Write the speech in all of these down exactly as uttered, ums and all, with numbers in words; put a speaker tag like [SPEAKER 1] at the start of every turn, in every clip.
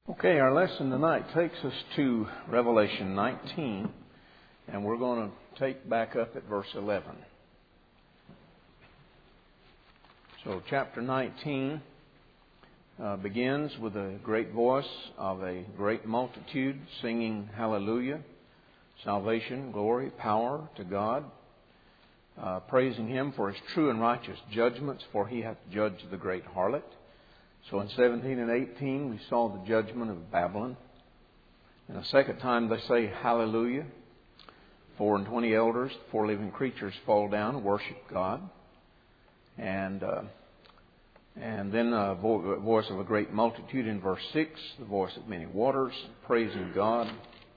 [SPEAKER 1] Okay, our lesson tonight takes us to Revelation nineteen, and we're going to take back up at verse eleven. So chapter nineteen uh, begins with a great voice of a great multitude singing hallelujah, salvation, glory, power to God, uh, praising Him for His true and righteous judgments, for He hath judged the great harlot. So in seventeen and eighteen, we saw the judgment of Babylon. And a second time they say hallelujah. Four and twenty elders, four living creatures fall down and worship God. And uh, and then a vo- voice of a great multitude in verse six, the voice of many waters, praising God.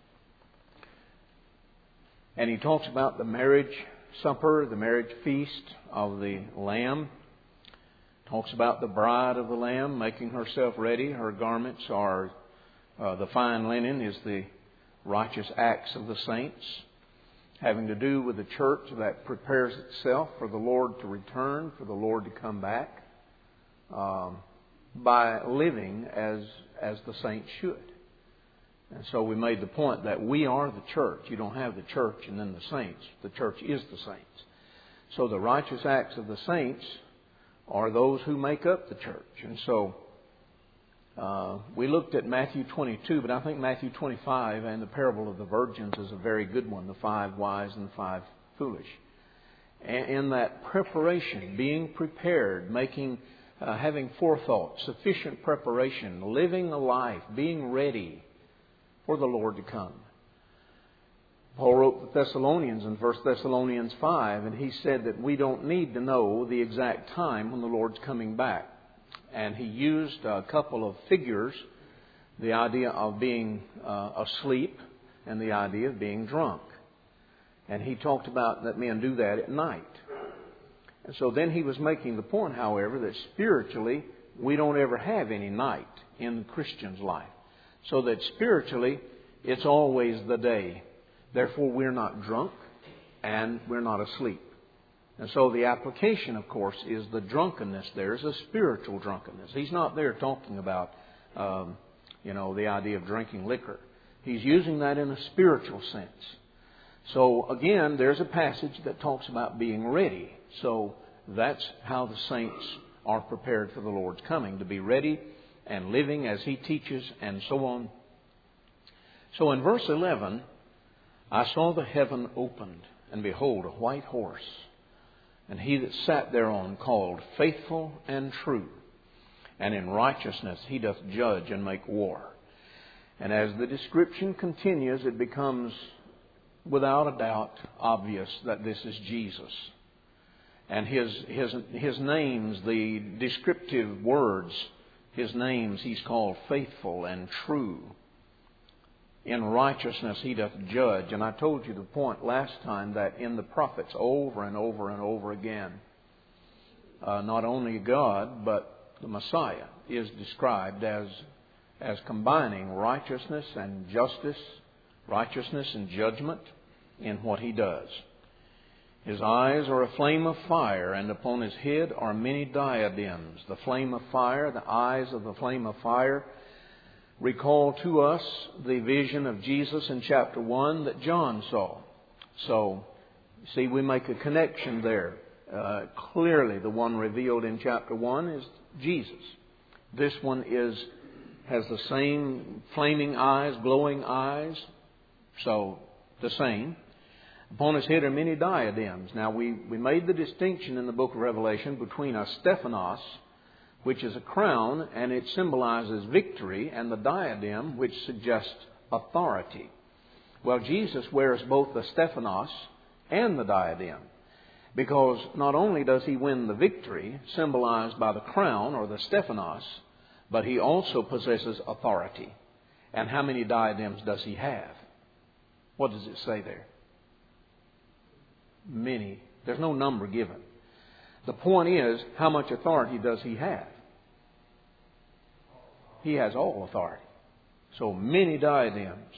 [SPEAKER 1] And he talks about the marriage supper, the marriage feast of the Lamb. Talks about the bride of the Lamb making herself ready. Her garments are, uh, the fine linen is the righteous acts of the saints, having to do with the church that prepares itself for the Lord to return, for the Lord to come back, um, by living as as the saints should. And so we made the point that we are the church. You don't have the church and then the saints. The church is the saints. So the righteous acts of the saints are those who make up the church. And so uh, we looked at Matthew twenty-two, but I think Matthew twenty-five and the parable of the virgins is a very good one, the five wise and the five foolish. And in that preparation, being prepared, making, uh, having forethought, sufficient preparation, living a life, being ready for the Lord to come. Paul wrote the Thessalonians in First Thessalonians five, and he said that we don't need to know the exact time when the Lord's coming back. And he used a couple of figures, the idea of being uh, asleep and the idea of being drunk. And he talked about that men do that at night. And so then he was making the point, however, that spiritually we don't ever have any night in the Christian's life. So that spiritually it's always the day. Therefore, we're not drunk and we're not asleep. And so the application, of course, is the drunkenness there is a spiritual drunkenness. He's not there talking about, um, you know, the idea of drinking liquor. He's using that in a spiritual sense. So, again, there's a passage that talks about being ready. So that's how the saints are prepared for the Lord's coming, to be ready and living as He teaches and so on. So in verse eleven, I saw the heaven opened, and behold, a white horse, and he that sat thereon called Faithful and True, and in righteousness he doth judge and make war. And as the description continues, it becomes without a doubt obvious that this is Jesus. And his his his names, the descriptive words, his names, he's called Faithful and True. In righteousness he doth judge. And I told you the point last time that in the prophets over and over and over again, uh, not only God but the Messiah is described as as combining righteousness and justice, righteousness and judgment in what he does. His eyes are a flame of fire, and upon his head are many diadems. The flame of fire, the eyes of the flame of fire, recall to us the vision of Jesus in chapter one that John saw. So, see, we make a connection there. Uh, clearly, the one revealed in chapter one is Jesus. This one is has the same flaming eyes, glowing eyes. So, the same. Upon his head are many diadems. Now, we, we made the distinction in the book of Revelation between a Stephanos, which is a crown, and it symbolizes victory, and the diadem, which suggests authority. Well, Jesus wears both the Stephanos and the diadem, because not only does he win the victory, symbolized by the crown or the Stephanos, but he also possesses authority. And how many diadems does he have? What does it say there? Many. There's no number given. The point is, how much authority does he have? He has all authority. So many diadems.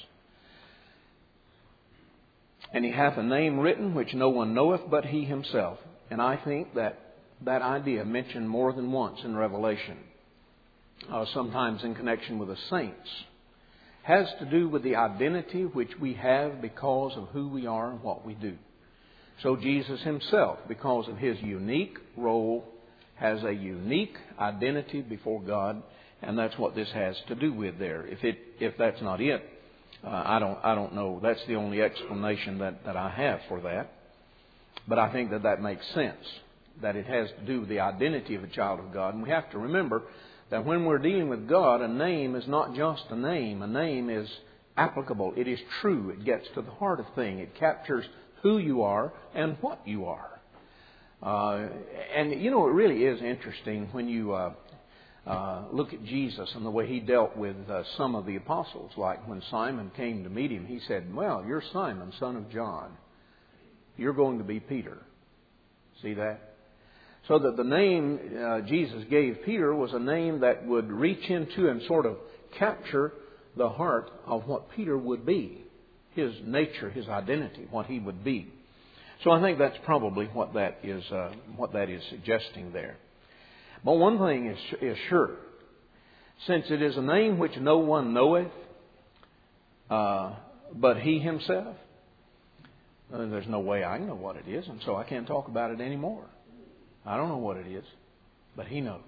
[SPEAKER 1] And he hath a name written which no one knoweth but he himself. And I think that that idea mentioned more than once in Revelation. uh, sometimes in connection with the saints, has to do with the identity which we have because of who we are and what we do. So Jesus himself, because of his unique role, has a unique identity before God, and that's what this has to do with there. If it if that's not it, uh, I don't I don't know. That's the only explanation that, that I have for that. But I think that that makes sense, that it has to do with the identity of a child of God. And we have to remember that when we're dealing with God, a name is not just a name. A name is applicable. It is true. It gets to the heart of thing. It captures who you are and what you are. Uh, and, you know, it really is interesting when you uh, uh, look at Jesus and the way he dealt with uh, some of the apostles. Like when Simon came to meet him, he said, well, you're Simon, son of John. You're going to be Peter. See that? So that the name uh, Jesus gave Peter was a name that would reach into and sort of capture the heart of what Peter would be. His nature, his identity, what he would be. So I think that's probably what that is, uh, what that is suggesting there. But one thing is, is sure. Since it is a name which no one knoweth, uh, but he himself, uh, there's no way I know what it is, and so I can't talk about it anymore. I don't know what it is, but he knows.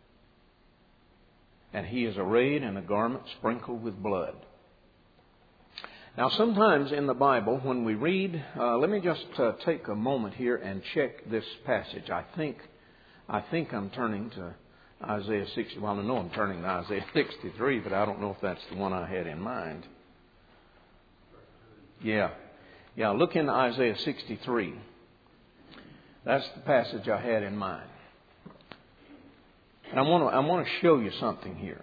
[SPEAKER 1] And he is arrayed in a garment sprinkled with blood. Now, sometimes in the Bible, when we read, uh, let me just uh, take a moment here and check this passage. I think, I think I'm turning to Isaiah sixty. Well, I know I'm turning to Isaiah sixty-three, but I don't know if that's the one I had in mind. Yeah, yeah. Look in Isaiah sixty-three. That's the passage I had in mind. And I want to, I want to show you something here.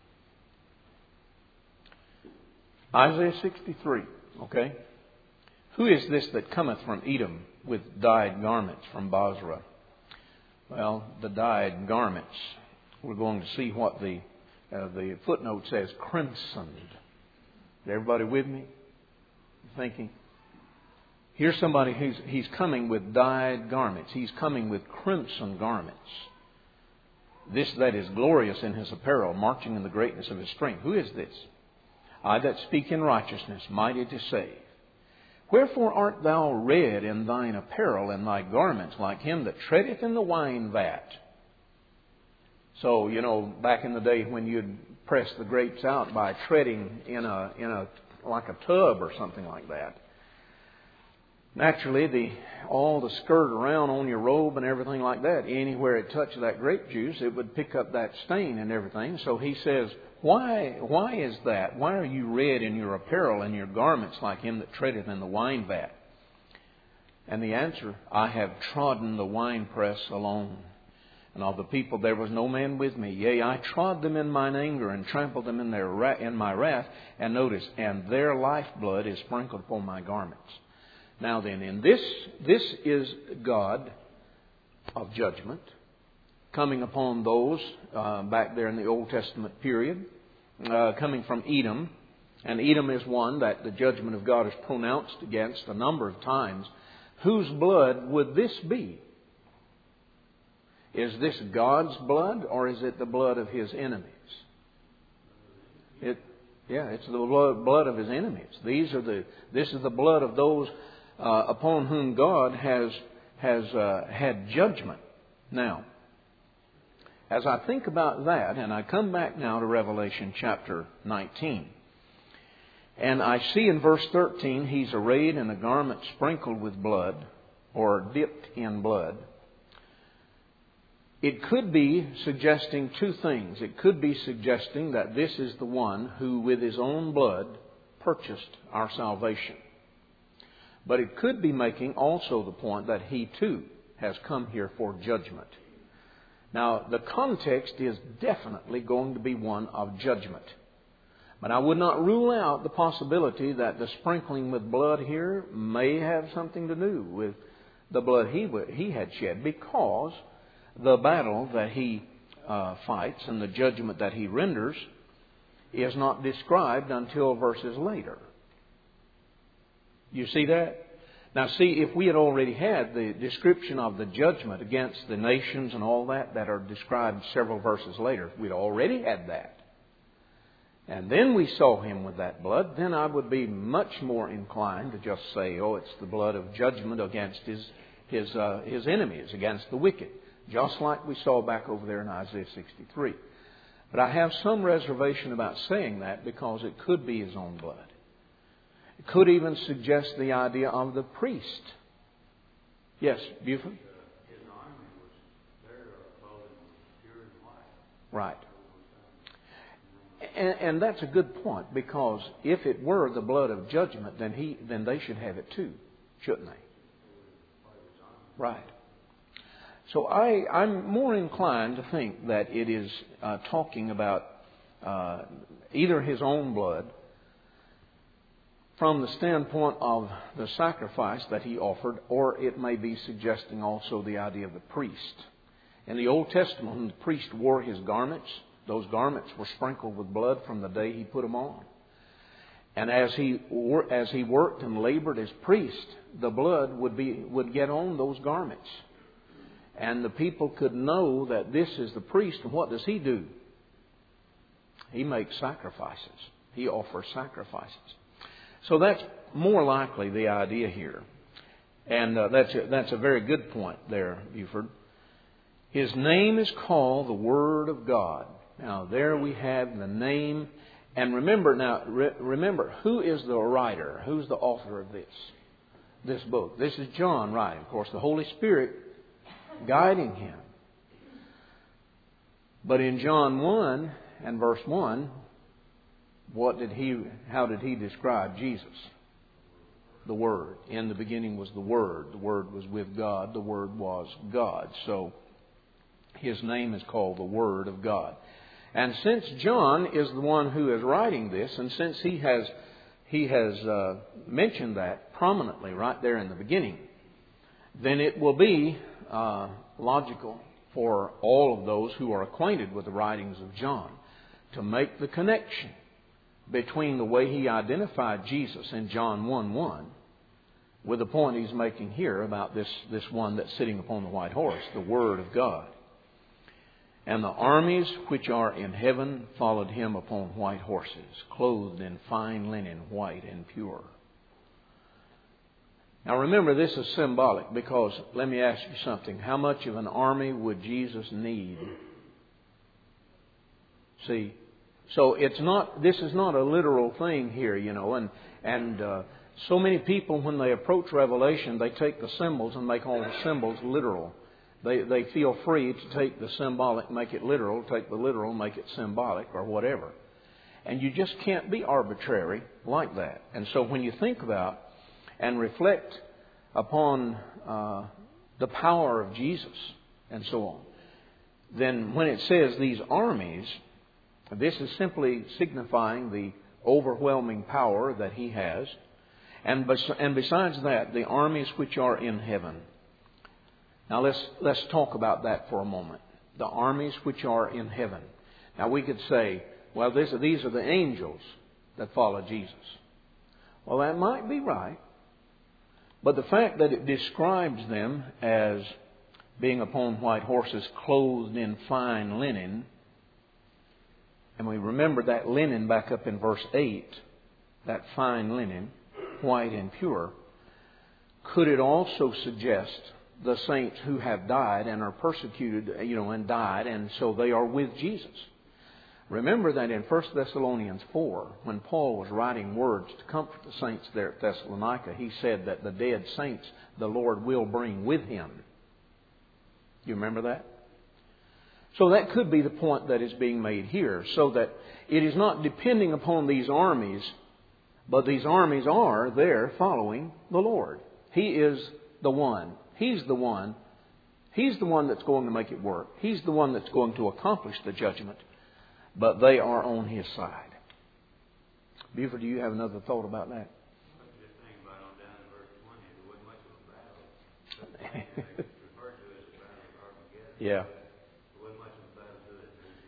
[SPEAKER 1] Isaiah sixty-three, okay? Who is this that cometh from Edom with dyed garments from Basra? Well, the dyed garments, we're going to see what the uh, the footnote says, crimsoned. Is everybody with me? Thinking? Here's somebody who's he's coming with dyed garments. He's coming with crimson garments. This that is glorious in his apparel, marching in the greatness of his strength. Who is this? I that speak in righteousness, mighty to save. Wherefore art thou red in thine apparel, and thy garments like him that treadeth in the wine vat? So, you know, back in the day when you'd press the grapes out by treading in a in a like a tub or something like that. Naturally, the all the skirt around on your robe and everything like that, anywhere it touched that grape juice, it would pick up that stain and everything. So he says, Why why is that? Why are you red in your apparel and your garments like him that treadeth in the wine vat? And the answer, I have trodden the winepress alone. And of the people there was no man with me. Yea, I trod them in mine anger and trampled them in their in my wrath. And notice, and their lifeblood is sprinkled upon my garments. Now then, in this, this is God of judgment coming upon those uh, back there in the Old Testament period, uh, coming from Edom. And Edom is one that the judgment of God is pronounced against a number of times. Whose blood would this be? Is this God's blood, or is it the blood of his enemies? It, yeah, it's the blood, blood of his enemies. These are the. This is the blood of those uh, upon whom God has has uh, had judgment. Now, as I think about that, and I come back now to Revelation chapter nineteen, and I see in verse thirteen, he's arrayed in a garment sprinkled with blood, or dipped in blood. It could be suggesting two things. It could be suggesting that this is the one who with his own blood purchased our salvation. But it could be making also the point that he too has come here for judgment. Now, the context is definitely going to be one of judgment. But I would not rule out the possibility that the sprinkling with blood here may have something to do with the blood he he had shed, because the battle that he uh, fights and the judgment that he renders is not described until verses later. You see that? Now see, if we had already had the description of the judgment against the nations and all that that are described several verses later, if we'd already had that, and then we saw Him with that blood, then I would be much more inclined to just say, oh, it's the blood of judgment against His His uh, His enemies, against the wicked, just like we saw back over there in Isaiah sixty-three. But I have some reservation about saying that because it could be His own blood. It could even suggest the idea of the priest. Yes, Buford?
[SPEAKER 2] His army was there, clothing was pure and white.
[SPEAKER 1] Right. And, and that's a good point, because if it were the blood of judgment, then he then they should have it too, shouldn't they? Right. So I, I'm more inclined to think that it is uh, talking about uh, either His own blood from the standpoint of the sacrifice that He offered, or it may be suggesting also the idea of the priest. In the Old Testament, when the priest wore his garments, those garments were sprinkled with blood from the day he put them on. And as he as he worked and labored as priest, the blood would be would get on those garments. And the people could know that this is the priest. And what does he do? He makes sacrifices. He offers sacrifices. So that's more likely the idea here. And uh, that's, a, that's a very good point there, Buford. His name is called the Word of God. Now, there we have the name. And remember now, re- remember, who is the writer? Who's the author of this? This book. This is John writing. Of course, the Holy Spirit guiding him. But in John one and verse one, what did he, how did he describe Jesus? The Word. In the beginning was the Word. The Word was with God. The Word was God. So, His name is called the Word of God. And since John is the one who is writing this, and since he has he has uh, mentioned that prominently right there in the beginning, then it will be uh, logical for all of those who are acquainted with the writings of John to make the connection between the way he identified Jesus in John one one with the point he's making here about this, this one that's sitting upon the white horse, the Word of God. And the armies which are in heaven followed him upon white horses, clothed in fine linen, white and pure. Now remember, this is symbolic, because let me ask you something. How much of an army would Jesus need? See, so it's not. This is not a literal thing here, you know. And and uh, so many people, when they approach Revelation, they take the symbols and make all the symbols literal. They they feel free to take the symbolic, make it literal, take the literal, make it symbolic, or whatever. And you just can't be arbitrary like that. And so when you think about and reflect upon uh, the power of Jesus and so on, then when it says these armies, this is simply signifying the overwhelming power that He has. And, bes- and besides that, the armies which are in heaven. Now let's, let's talk about that for a moment. The armies which are in heaven. Now we could say, well, this, these are the angels that follow Jesus. Well, that might be right. But the fact that it describes them as being upon white horses, clothed in fine linen, and we remember that linen back up in verse eight, that fine linen, white and pure, could it also suggest the saints who have died and are persecuted, you know, and died, and so they are with Jesus? Remember that in First Thessalonians four, when Paul was writing words to comfort the saints there at Thessalonica, he said that the dead saints the Lord will bring with Him. You remember that? So that could be the point that is being made here, so that it is not depending upon these armies, but these armies are there following the Lord. He is the one. He's the one. He's the one that's going to make it work. He's the one that's going to accomplish the judgment. But they are on His side. Buford, do you have another thought about that?
[SPEAKER 2] Just think about on down to verse twenty. There wasn't much of a battle. It's referred to as the battle of Armageddon.
[SPEAKER 1] Yeah.
[SPEAKER 2] There wasn't much of a battle to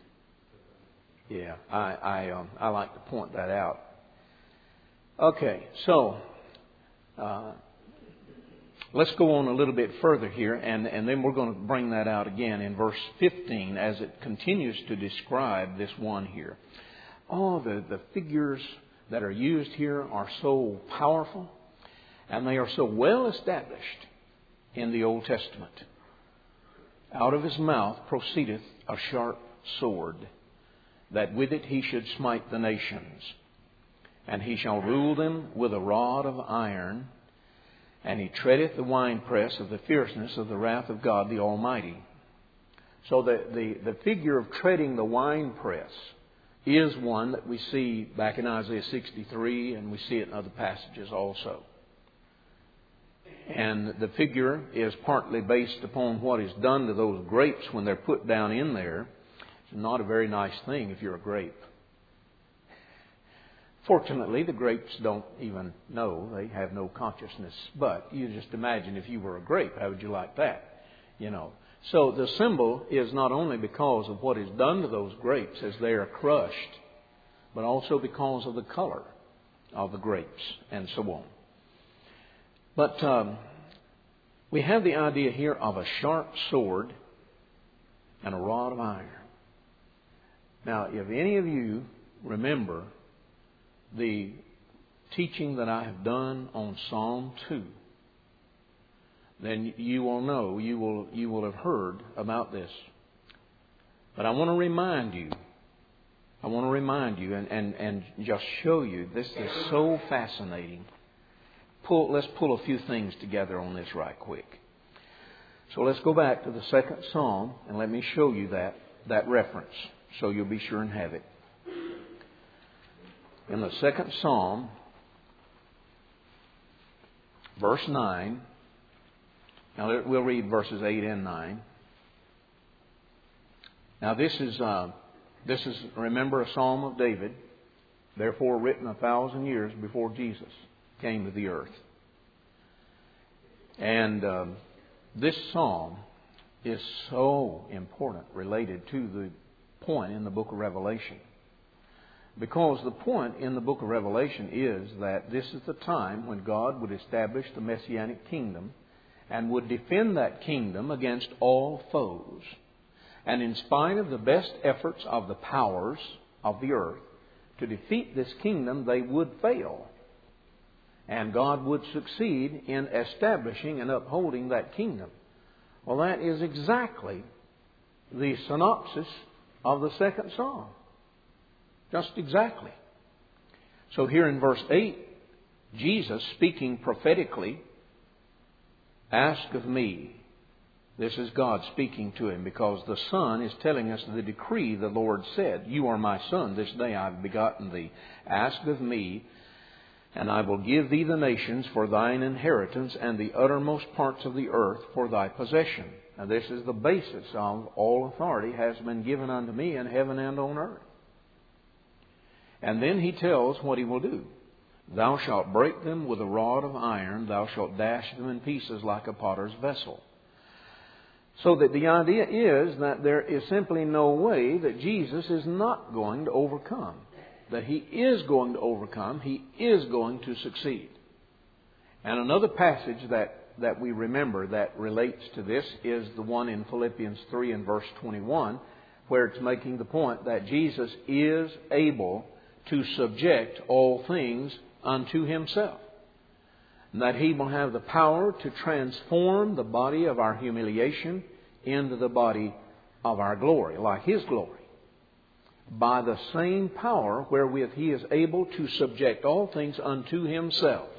[SPEAKER 2] it.
[SPEAKER 1] Yeah, I I, um, I like to point that out. Okay, so uh, let's go on a little bit further here, and, and then we're going to bring that out again in verse fifteen as it continues to describe this one here. Oh, the, the figures that are used here are so powerful, and they are so well established in the Old Testament. Out of his mouth proceedeth a sharp sword, that with it he should smite the nations. And he shall rule them with a rod of iron, and he treadeth the winepress of the fierceness of the wrath of God the Almighty. So the, the, the figure of treading the winepress is one that we see back in Isaiah sixty-three, and we see it in other passages also. And the figure is partly based upon what is done to those grapes when they're put down in there. It's not a very nice thing if you're a grape. Fortunately, the grapes don't even know. They have no consciousness. But you just imagine if you were a grape, how would you like that? You know. So the symbol is not only because of what is done to those grapes as they are crushed, but also because of the color of the grapes and so on. But um, we have the idea here of a sharp sword and a rod of iron. Now, if any of you remember the teaching that I have done on Psalm two, then you will know, you will you will have heard about this. But I want to remind you, I want to remind you and, and, and just show you, this is so fascinating. Pull, let's pull a few things together on this right quick. So let's go back to the second Psalm and let me show you that, that reference so you'll be sure and have it. In the second Psalm, verse nine, now we'll read verses eight and nine. Now this is, uh, this is, remember, a Psalm of David, therefore written a thousand years before Jesus came to the earth. And um, this psalm is so important related to the point in the book of Revelation. Because the point in the book of Revelation is that this is the time when God would establish the Messianic kingdom and would defend that kingdom against all foes. And in spite of the best efforts of the powers of the earth to defeat this kingdom, they would fail. And God would succeed in establishing and upholding that kingdom. Well, that is exactly the synopsis of the second psalm. Just exactly. So here in verse eight, Jesus, speaking prophetically, ask of me. This is God speaking to him, because the Son is telling us the decree the Lord said, you are my Son, this day I have begotten thee. Ask of me, and I will give thee the nations for thine inheritance, and the uttermost parts of the earth for thy possession. Now this is the basis of all authority has been given unto me in heaven and on earth. And then he tells what he will do. Thou shalt break them with a rod of iron, thou shalt dash them in pieces like a potter's vessel. So that the idea is that there is simply no way that Jesus is not going to overcome. That he is going to overcome, he is going to succeed. And another passage that, that we remember that relates to this is the one in Philippians three and verse twenty-one, where it's making the point that Jesus is able to subject all things unto himself. And that he will have the power to transform the body of our humiliation into the body of our glory, like his glory. By the same power wherewith he is able to subject all things unto himself.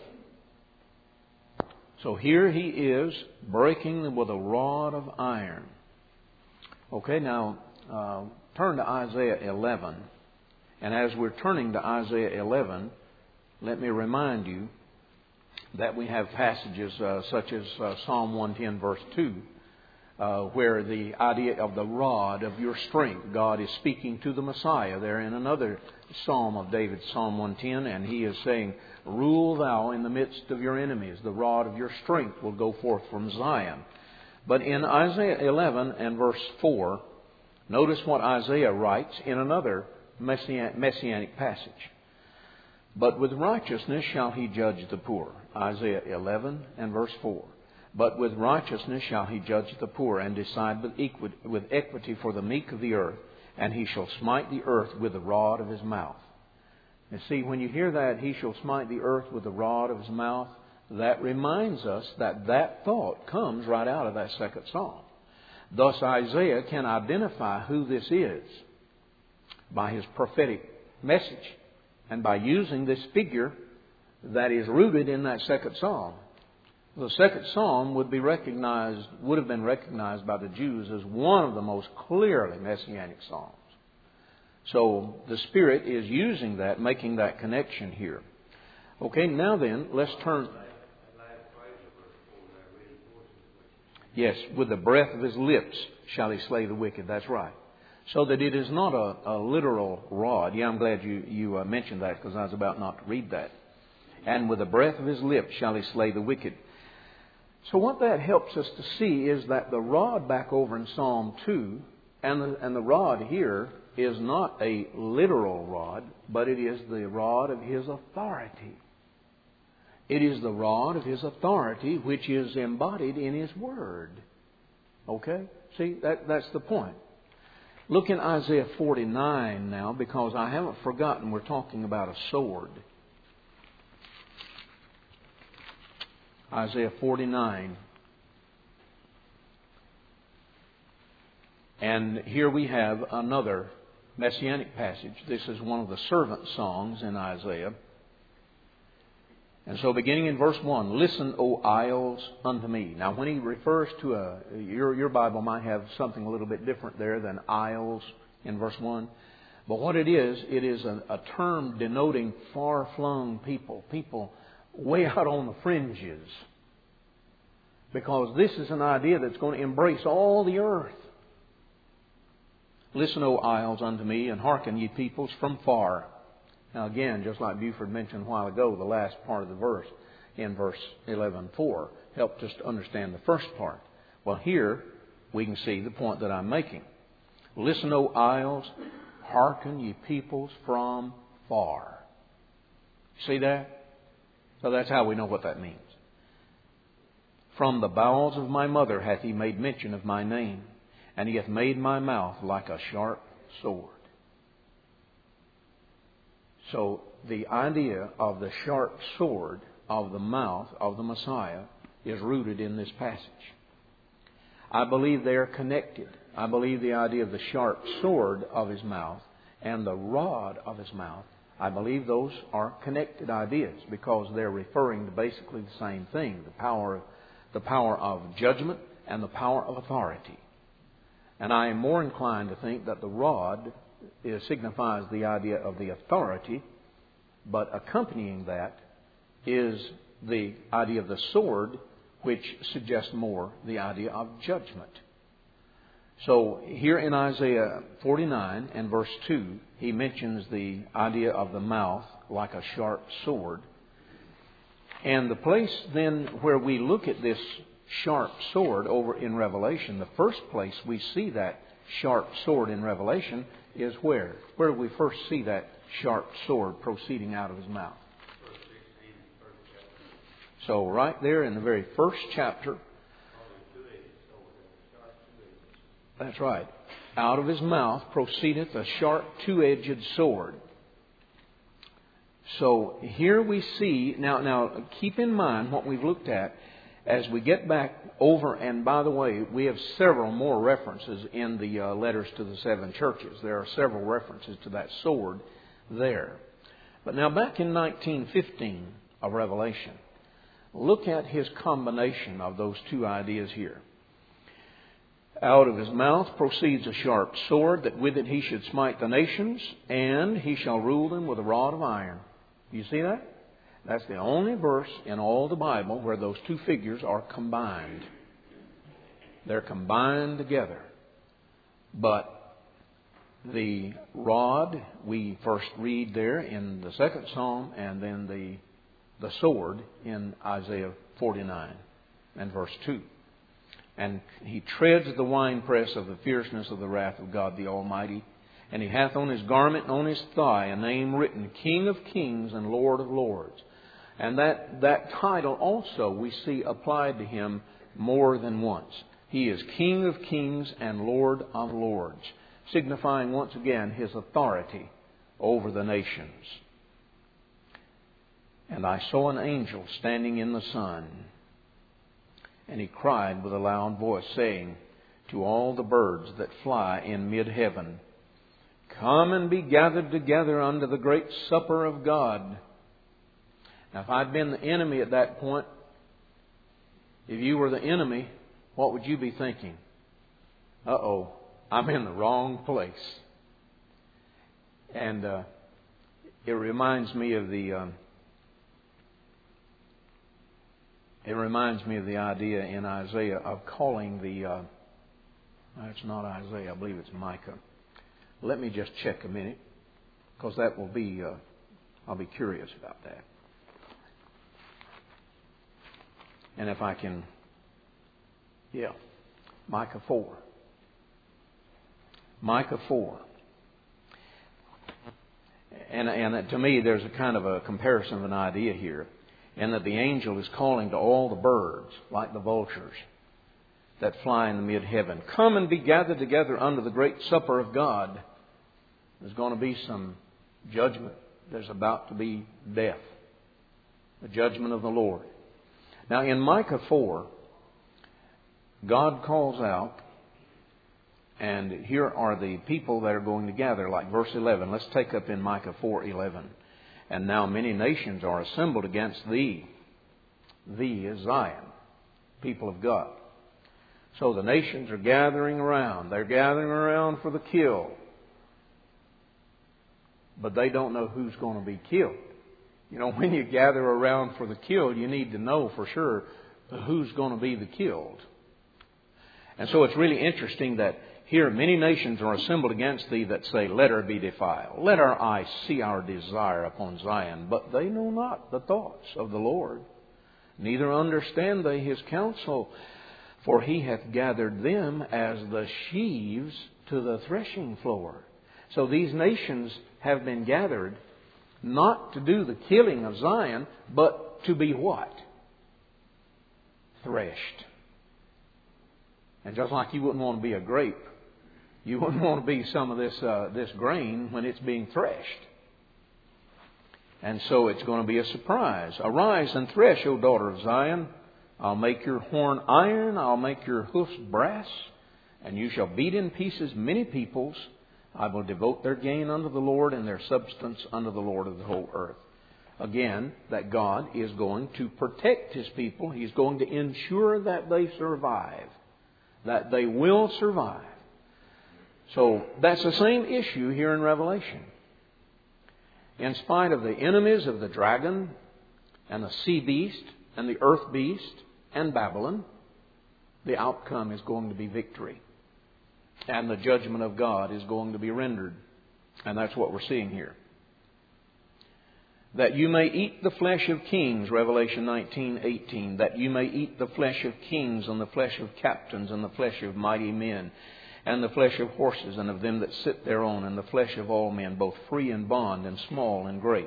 [SPEAKER 1] So here he is breaking them with a rod of iron. Okay, now uh, turn to Isaiah eleven. And as we're turning to Isaiah eleven, let me remind you that we have passages uh, such as uh, Psalm one ten verse two, uh, where the idea of the rod of your strength, God is speaking to the Messiah there in another Psalm of David, Psalm one ten, and he is saying, rule thou in the midst of your enemies, the rod of your strength will go forth from Zion. But in Isaiah eleven and verse four, notice what Isaiah writes in another messianic passage. But with righteousness shall he judge the poor. Isaiah eleven and verse four. But with righteousness shall he judge the poor, and decide with equity, with equity for the meek of the earth. And he shall smite the earth with the rod of his mouth. And see, when you hear that, he shall smite the earth with the rod of his mouth, that reminds us that that thought comes right out of that second psalm. Thus Isaiah can identify who this is by his prophetic message and by using this figure that is rooted in that second psalm. The second psalm would be recognized, would have been recognized by the Jews as one of the most clearly messianic psalms. So the Spirit is using that, making that connection here. Okay, now then, let's turn. Yes, with the breath of his lips shall he slay the wicked. That's right. So that it is not a, a literal rod. Yeah, I'm glad you, you uh, mentioned that, because I was about not to read that. And with the breath of his lips shall he slay the wicked. So what that helps us to see is that the rod back over in Psalm two and the, and the rod here is not a literal rod, but it is the rod of his authority. It is the rod of his authority which is embodied in his word. Okay? See, that, that's the point. Look in Isaiah forty-nine now, because I haven't forgotten we're talking about a sword. Isaiah forty-nine. And here we have another messianic passage. This is one of the servant songs in Isaiah. And so beginning in verse one, listen, O isles, unto me. Now when he refers to a, your, your Bible might have something a little bit different there than isles in verse one. But what it is, it is a, a term denoting far-flung people, people way out on the fringes. Because this is an idea that's going to embrace all the earth. Listen, O isles, unto me, and hearken, ye peoples, from far. Now again, just like Buford mentioned a while ago, the last part of the verse, in verse eleven four, helped us to understand the first part. Well, here we can see the point that I'm making. Listen, O isles, hearken, ye peoples, from far. See that? So that's how we know what that means. From the bowels of my mother hath he made mention of my name, and he hath made my mouth like a sharp sword. So the idea of the sharp sword of the mouth of the Messiah is rooted in this passage. I believe they are connected. I believe the idea of the sharp sword of his mouth and the rod of his mouth, I believe those are connected ideas, because they're referring to basically the same thing, the power, the power of judgment and the power of authority. And I am more inclined to think that the rod is, signifies the idea of the authority, but accompanying that is the idea of the sword, which suggests more the idea of judgment. So here in Isaiah forty-nine and verse two, he mentions the idea of the mouth like a sharp sword. And the place then where we look at this sharp sword over in Revelation, the first place we see that sharp sword in Revelation is where? Where do we first see that sharp sword proceeding out of his mouth? So right there in the very first chapter. That's right. Out of his mouth proceedeth a sharp two-edged sword. So here we see, now, now keep in mind what we've looked at as we get back over, and by the way, we have several more references in the uh, letters to the seven churches. There are several references to that sword there. But now back in nineteen fifteen of Revelation, look at his combination of those two ideas here. Out of his mouth proceeds a sharp sword, that with it he should smite the nations, and he shall rule them with a rod of iron. You see that? That's the only verse in all the Bible where those two figures are combined. They're combined together. But the rod we first read there in the second psalm, and then the, the sword in Isaiah forty-nine and verse two. And he treads the winepress of the fierceness of the wrath of God the Almighty. And he hath on his garment and on his thigh a name written, King of Kings and Lord of Lords. And that, that title also we see applied to him more than once. He is King of kings and Lord of lords, signifying once again His authority over the nations. And I saw an angel standing in the sun, and he cried with a loud voice, saying to all the birds that fly in mid-heaven, Come and be gathered together unto the great supper of God. Now, if I'd been the enemy at that point, if you were the enemy, what would you be thinking? Uh-oh, I'm in the wrong place. And uh, it reminds me of the... Um, It reminds me of the idea in Isaiah of calling the... Uh, it's not Isaiah, I believe it's Micah. Let me just check a minute, because that will be... Uh, I'll be curious about that. And if I can... Yeah, Micah four. Micah four. And, and to me, there's a kind of a comparison of an idea here. And that the angel is calling to all the birds, like the vultures, that fly in the mid-heaven. Come and be gathered together unto the great supper of God. There's going to be some judgment. There's about to be death. The judgment of the Lord. Now in Micah four, God calls out, and here are the people that are going to gather, like verse eleven. Let's take up in Micah four eleven. And now many nations are assembled against thee. Thee is Zion, people of God. So the nations are gathering around. They're gathering around for the kill. But they don't know who's going to be killed. You know, when you gather around for the kill, you need to know for sure who's going to be the killed. And so it's really interesting that here many nations are assembled against thee that say, Let her be defiled. Let our eyes see our desire upon Zion. But they know not the thoughts of the Lord, neither understand they His counsel. For He hath gathered them as the sheaves to the threshing floor. So these nations have been gathered not to do the killing of Zion, but to be what? Threshed. And just like you wouldn't want to be a grape, you wouldn't want to be some of this uh, this grain when it's being threshed. And so it's going to be a surprise. Arise and thresh, O daughter of Zion. I'll make your horn iron. I'll make your hoofs brass. And you shall beat in pieces many peoples. I will devote their gain unto the Lord and their substance unto the Lord of the whole earth. Again, that God is going to protect His people. He's going to ensure that they survive. That they will survive. So that's the same issue here in Revelation. In spite of the enemies of the dragon and the sea beast and the earth beast and Babylon, the outcome is going to be victory. And the judgment of God is going to be rendered. And that's what we're seeing here. That you may eat the flesh of kings, Revelation nineteen eighteen. That you may eat the flesh of kings and the flesh of captains and the flesh of mighty men. And the flesh of horses and of them that sit thereon, and the flesh of all men, both free and bond, and small and great.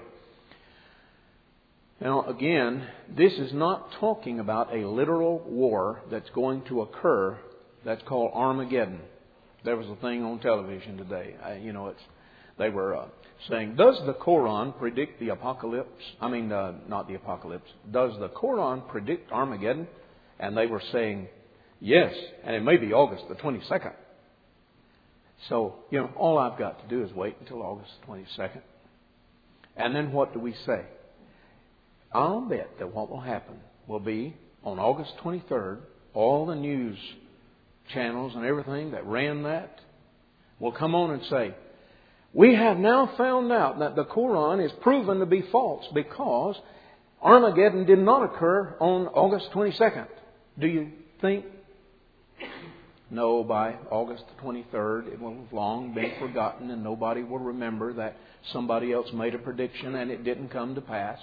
[SPEAKER 1] Now, again, this is not talking about a literal war that's going to occur that's called Armageddon. There was a thing on television today. I, you know, it's they were uh, saying, does the Quran predict the apocalypse? I mean, uh, not the apocalypse. Does the Quran predict Armageddon? And they were saying, yes, and it may be August the twenty-second. So, you know, all I've got to do is wait until August twenty-second. And then what do we say? I'll bet that what will happen will be on August twenty-third, all the news channels and everything that ran that will come on and say, we have now found out that the Quran is proven to be false because Armageddon did not occur on August twenty-second. Do you think? No, by August twenty-third, it will have long been forgotten and nobody will remember that somebody else made a prediction and it didn't come to pass.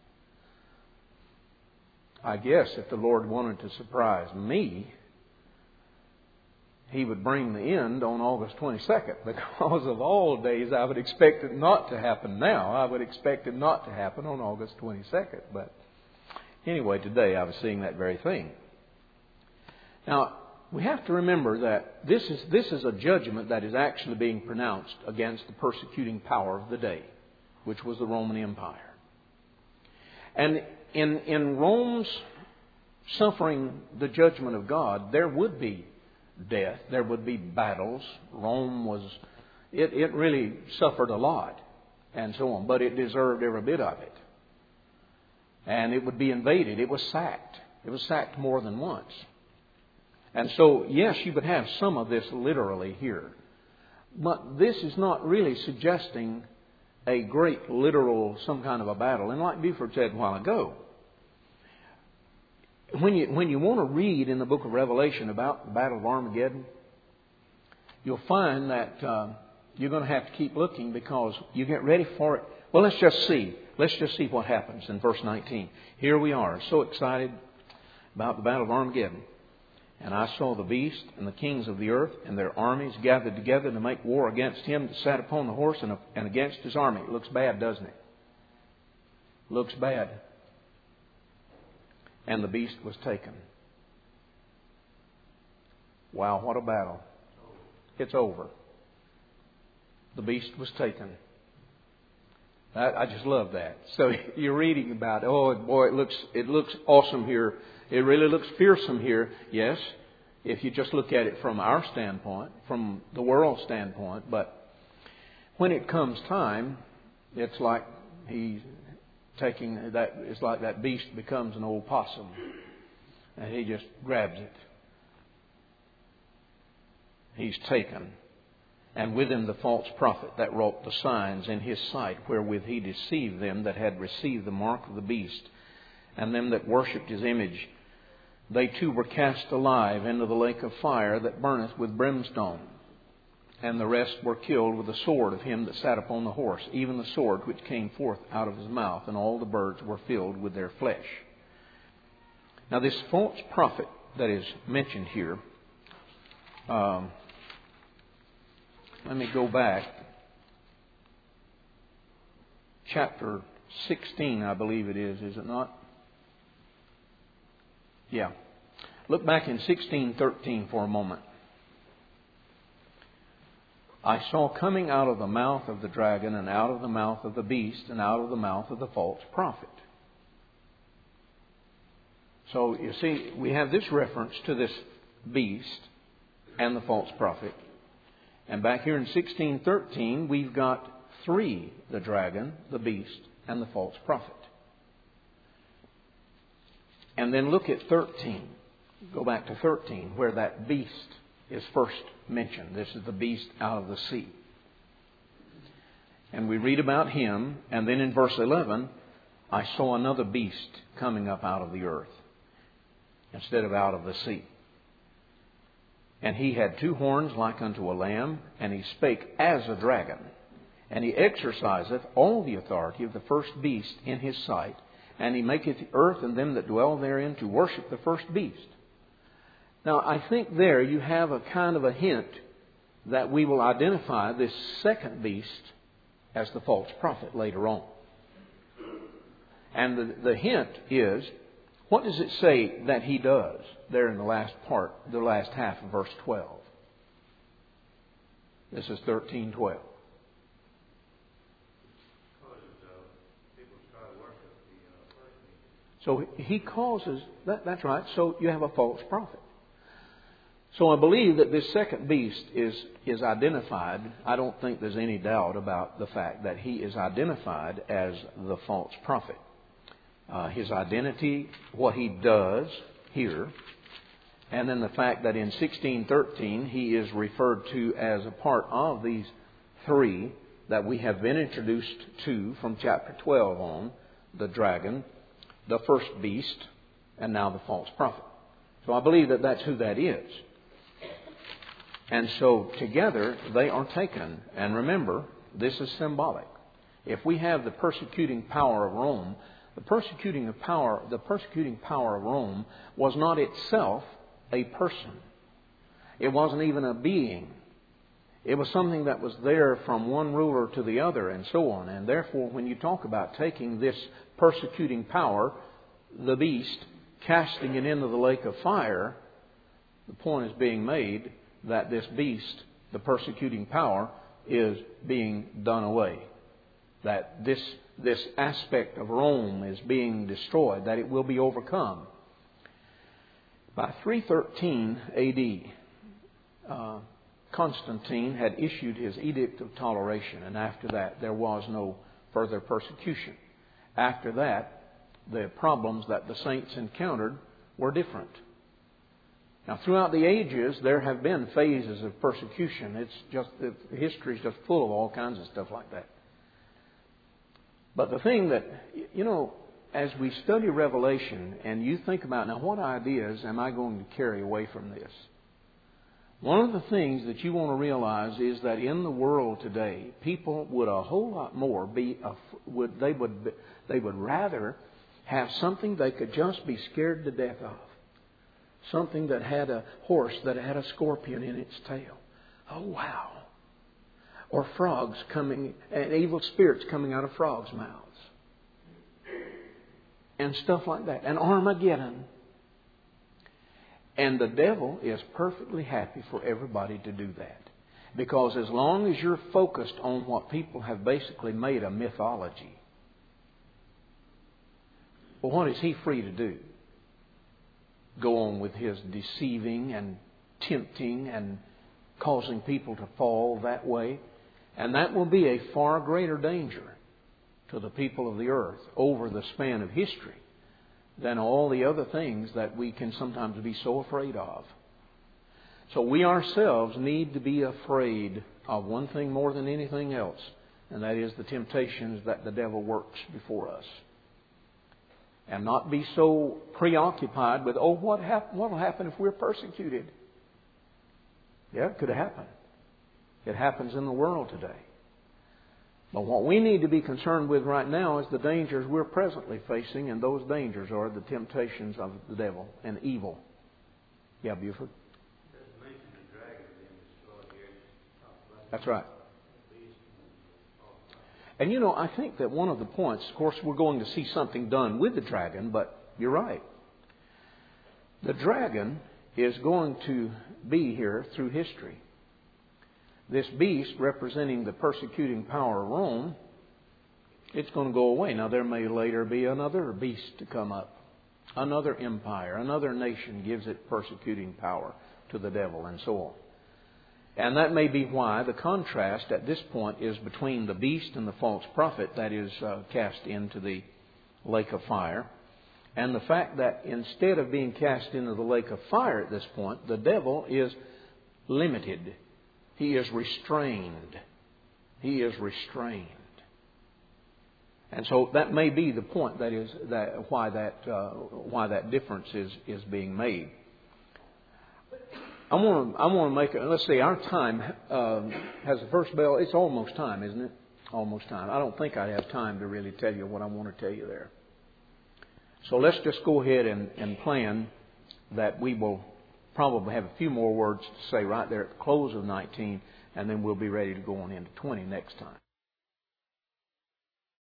[SPEAKER 1] I guess if the Lord wanted to surprise me, He would bring the end on August twenty-second. Because of all days, I would expect it not to happen now. I would expect it not to happen on August twenty-second. But anyway, today I was seeing that very thing. Now, we have to remember that this is, this is a judgment that is actually being pronounced against the persecuting power of the day, which was the Roman Empire. And in, in Rome's suffering the judgment of God, there would be death, there would be battles. Rome was, it, it really suffered a lot and so on, but it deserved every bit of it. And it would be invaded. It was sacked. It was sacked more than once. And so, yes, you would have some of this literally here. But this is not really suggesting a great literal, some kind of a battle. And like Buford said a while ago, when you, when you want to read in the book of Revelation about the Battle of Armageddon, you'll find that uh, you're going to have to keep looking because you get ready for it. Well, let's just see. Let's just see what happens in verse nineteen. Here we are, so excited about the Battle of Armageddon. And I saw the beast and the kings of the earth and their armies gathered together to make war against him that sat upon the horse and, and against his army. It looks bad, doesn't it? Looks bad. And the beast was taken. Wow, what a battle. It's over. The beast was taken. I, I just love that. So you're reading about, oh boy, it looks it looks awesome here. It really looks fearsome here. Yes, if you just look at it from our standpoint, from the world standpoint. But when it comes time, it's like he's taking that. It's like that beast becomes an old possum, and he just grabs it. He's taken. And with him the false prophet that wrought the signs in his sight, wherewith he deceived them that had received the mark of the beast, and them that worshipped his image. They too were cast alive into the lake of fire that burneth with brimstone. And the rest were killed with the sword of him that sat upon the horse, even the sword which came forth out of his mouth, and all the birds were filled with their flesh. Now this false prophet that is mentioned here, um, let me go back. Chapter sixteen, I believe it is, is it not? Yeah. Look back in sixteen thirteen for a moment. I saw coming out of the mouth of the dragon and out of the mouth of the beast and out of the mouth of the false prophet. So you see, we have this reference to this beast and the false prophet. And back here in sixteen thirteen, we've got three, the dragon, the beast, and the false prophet. And then look at thirteen. Go back to thirteen, where that beast is first mentioned. This is the beast out of the sea. And we read about him, and then in verse eleven, I saw another beast coming up out of the earth instead of out of the sea. And he had two horns like unto a lamb, and he spake as a dragon. And he exerciseth all the authority of the first beast in his sight, and he maketh the earth and them that dwell therein to worship the first beast. Now, I think there you have a kind of a hint that we will identify this second beast as the false prophet later on. And the, the hint is, what does it say that he does there in the last part, the last half of verse twelve? This is thirteen twelve. So he causes, that, that's right, so you have a false prophet. So I believe that this second beast is, is identified. I don't think there's any doubt about the fact that he is identified as the false prophet. Uh, his identity, what he does here, and then the fact that in sixteen thirteen he is referred to as a part of these three that we have been introduced to from chapter twelve on, the dragon, the first beast, and now the false prophet. So I believe that that's who that is. And so together they are taken. And remember, this is symbolic. If we have the persecuting power of Rome, the persecuting of power, the persecuting power of Rome was not itself a person. It wasn't even a being. It was something that was there from one ruler to the other and so on. And therefore, when you talk about taking this persecuting power, the beast, casting it into the lake of fire, The point is being made that this beast, the persecuting power, is being done away. That this, this aspect of Rome is being destroyed, that it will be overcome. By three thirteen A D, uh, Constantine had issued his Edict of Toleration, and after that there was no further persecution. After that, the problems that the saints encountered were different. Now, throughout the ages, there have been phases of persecution. It's just that history is just full of all kinds of stuff like that. But the thing that, you know, as we study Revelation and you think about, now, what ideas am I going to carry away from this? One of the things that you want to realize is that in the world today, people would a whole lot more be, would they would they would rather have something they could just be scared to death of. Something that had a horse that had a scorpion in its tail. Oh, wow. Or frogs coming, and evil spirits coming out of frogs' mouths. And stuff like that. And Armageddon. And the devil is perfectly happy for everybody to do that. Because as long as you're focused on what people have basically made a mythology, well, what is he free to do? Go on with his deceiving and tempting and causing people to fall that way. And that will be a far greater danger to the people of the earth over the span of history than all the other things that we can sometimes be so afraid of. So we ourselves need to be afraid of one thing more than anything else, and that is the temptations that the devil works before us. And not be so preoccupied with, oh, what hap- what will happen if we're persecuted? Yeah, it could happen. It happens in the world today. But what we need to be concerned with right now is the dangers we're presently facing, and those dangers are the temptations of the devil and evil. Yeah, Buford? That's right. And you know, I think that one of the points, of course, we're going to see something done with the dragon, but you're right. The dragon is going to be here through history. This beast, representing the persecuting power of Rome, it's going to go away. Now, there may later be another beast to come up. Another empire, another nation gives it persecuting power to the devil and so on. And that may be why the contrast at this point is between the beast and the false prophet that is uh, cast into the lake of fire, and the fact that instead of being cast into the lake of fire at this point, the devil is limited. He is restrained. He is restrained. And so that may be the point that is that why that uh, why that difference is is being made. I want to I want to make it. Let's see. Our time uh, has the first bell. It's almost time, isn't it? Almost time. I don't think I have time to really tell you what I want to tell you there. So let's just go ahead and, and plan that we will probably have a few more words to say right there at the close of nineteen, and then we'll be ready to go on into twenty next time.